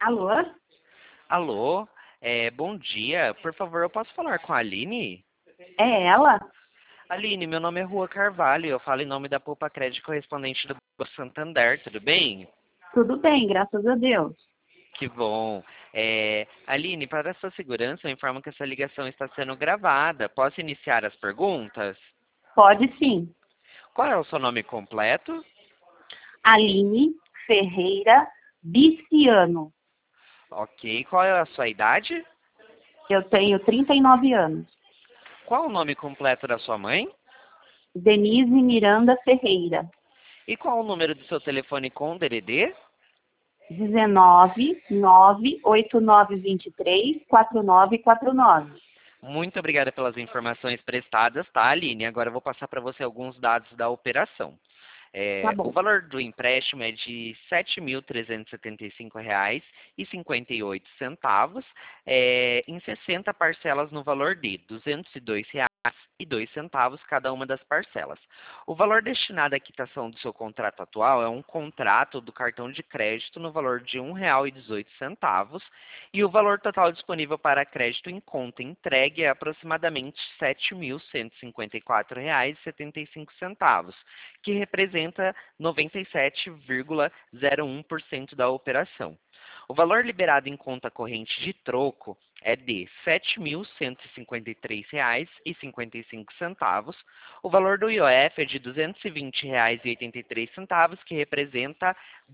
Alô? Alô, bom dia. Por favor, eu posso falar com a Aline? É ela? Aline, meu nome é Rua Carvalho, eu falo em nome da Poupa Crédito correspondente do Banco Santander, tudo bem? Tudo bem, graças a Deus. Que bom. Aline, para a sua segurança, eu informo que essa ligação está sendo gravada. Posso iniciar as perguntas? Pode sim. Qual é o seu nome completo? Aline Ferreira Viciano. Ok. Qual é a sua idade? Eu tenho 39 anos. Qual o nome completo da sua mãe? Denise Miranda Ferreira. E qual o número do seu telefone com DDD? 19 98923 4949. Muito obrigada pelas informações prestadas, tá, Aline? Agora eu vou passar para você alguns dados da operação. Tá O bom. valor do empréstimo é de R$ 7.375,58, em 60 parcelas no valor de R$ 202,02 cada uma das parcelas. O valor destinado à quitação do seu contrato atual é um contrato do cartão de crédito no valor de R$ 1,18 e o valor total disponível para crédito em conta entregue é aproximadamente R$ 7.154,75, que representa 97,01% da operação. O valor liberado em conta corrente de troco é de R$ 7.153,55. O valor do IOF é de R$ 220,83, que representa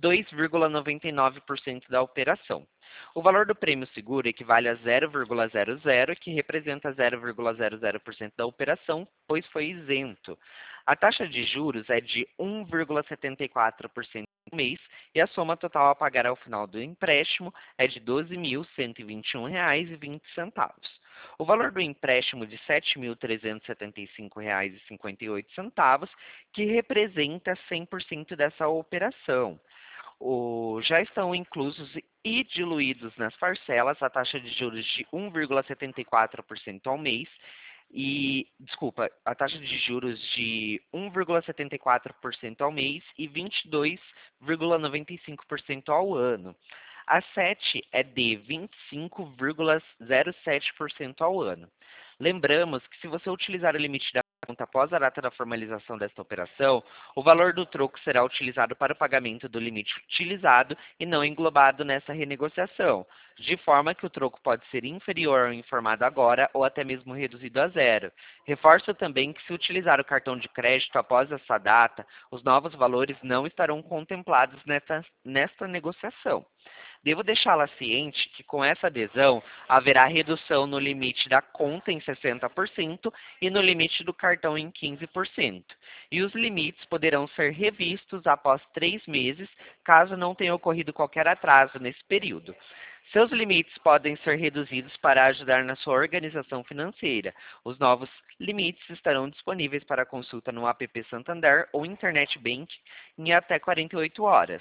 2,99% da operação. O valor do prêmio seguro equivale a 0,00, que representa 0,00% da operação, pois foi isento. A taxa de juros é de 1,74% no mês e a soma total a pagar ao final do empréstimo é de R$ 12.121,20. O valor do empréstimo de R$ 7.375,58, que representa 100% dessa operação. Já estão inclusos e diluídos nas parcelas a taxa de juros de 1,74% ao mês a taxa de juros de 1,74% ao mês e 22,95% ao ano. A SET é de 25,07% ao ano. Lembramos que se você utilizar o limite da conta após a data da formalização desta operação, o valor do troco será utilizado para o pagamento do limite utilizado e não englobado nessa renegociação, de forma que o troco pode ser inferior ao informado agora ou até mesmo reduzido a zero. Reforço também que se utilizar o cartão de crédito após essa data, os novos valores não estarão contemplados nesta negociação. Devo deixá-la ciente que com essa adesão haverá redução no limite da conta em 60% e no limite do cartão em 15%. E os limites poderão ser revistos após 3 meses, caso não tenha ocorrido qualquer atraso nesse período. Seus limites podem ser reduzidos para ajudar na sua organização financeira. Os novos limites estarão disponíveis para consulta no app Santander ou Internet Bank em até 48 horas.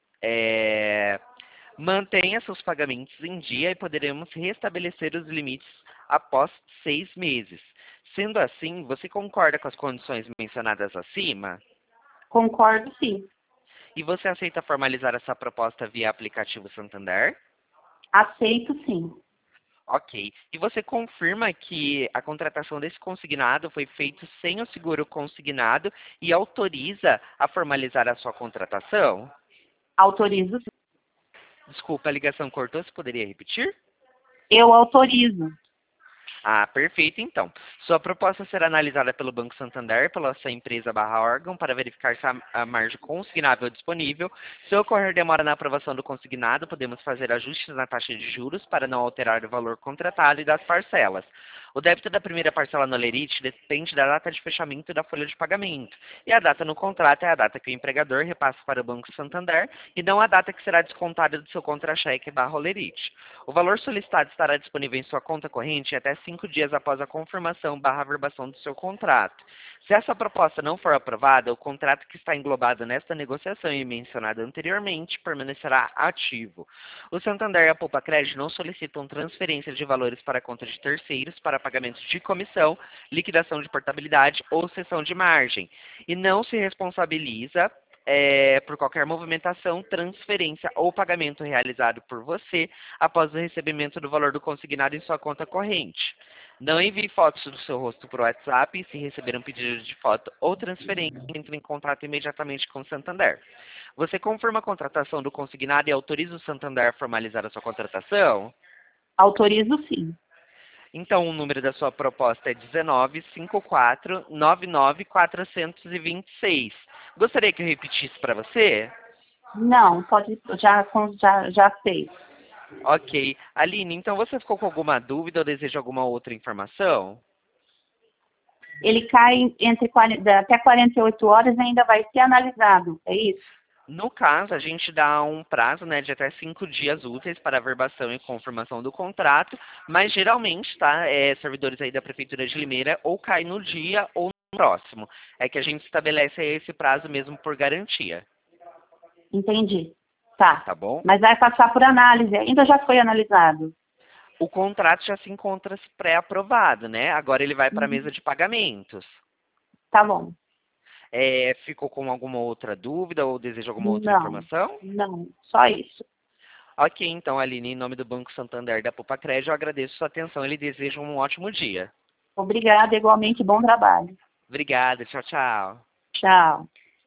Mantenha seus pagamentos em dia e poderemos restabelecer os limites após 6 meses. Sendo assim, você concorda com as condições mencionadas acima? Concordo sim. E você aceita formalizar essa proposta via aplicativo Santander? Aceito sim. Ok. E você confirma que a contratação desse consignado foi feita sem o seguro consignado e autoriza a formalizar a sua contratação? Autorizo sim. Desculpa, a ligação cortou, você poderia repetir? Eu autorizo. Ah, perfeito, então. Sua proposta será analisada pelo Banco Santander, pela sua empresa barra órgão, para verificar se a margem consignável é disponível. Se ocorrer demora na aprovação do consignado, podemos fazer ajustes na taxa de juros para não alterar o valor contratado e das parcelas. O débito da primeira parcela no Lerite depende da data de fechamento da folha de pagamento, e a data no contrato é a data que o empregador repassa para o Banco Santander e não a data que será descontada do seu contra-cheque barra Lerite. O valor solicitado estará disponível em sua conta corrente até 5 dias após a confirmação barra averbação do seu contrato. Se essa proposta não for aprovada, o contrato que está englobado nesta negociação e mencionado anteriormente permanecerá ativo. O Santander e a Poupa Crédito não solicitam transferência de valores para a conta de terceiros para pagamentos de comissão, liquidação de portabilidade ou cessão de margem, e não se responsabiliza por qualquer movimentação, transferência ou pagamento realizado por você após o recebimento do valor do consignado em sua conta corrente. Não envie fotos do seu rosto por WhatsApp e se receber um pedido de foto ou transferência, entre em contato imediatamente com o Santander. Você confirma a contratação do consignado e autoriza o Santander a formalizar a sua contratação? Autorizo sim. Então, o número da sua proposta é 1954-99426. Gostaria que eu repetisse para você? Não, pode, já sei. Ok. Aline, então você ficou com alguma dúvida ou deseja alguma outra informação? Ele cai até 48 horas e ainda vai ser analisado, é isso? No caso, a gente dá um prazo, né, de até 5 dias úteis para a verbação e confirmação do contrato, mas geralmente, tá, servidores aí da Prefeitura de Limeira ou cai no dia ou no próximo. É que a gente estabelece aí esse prazo mesmo por garantia, Entendi. Tá. tá bom? Mas vai passar por análise, ainda já foi analisado. O contrato já se encontra pré-aprovado, né? Agora ele vai para a Uhum. mesa de pagamentos. Tá bom. Ficou com alguma outra dúvida ou deseja alguma outra Não, informação? não, só isso. Ok, então, Aline, em nome do Banco Santander da Poupa Crédito, eu agradeço sua atenção e lhe desejo um ótimo dia. Obrigada, igualmente, bom trabalho. Obrigada, tchau, tchau. Tchau.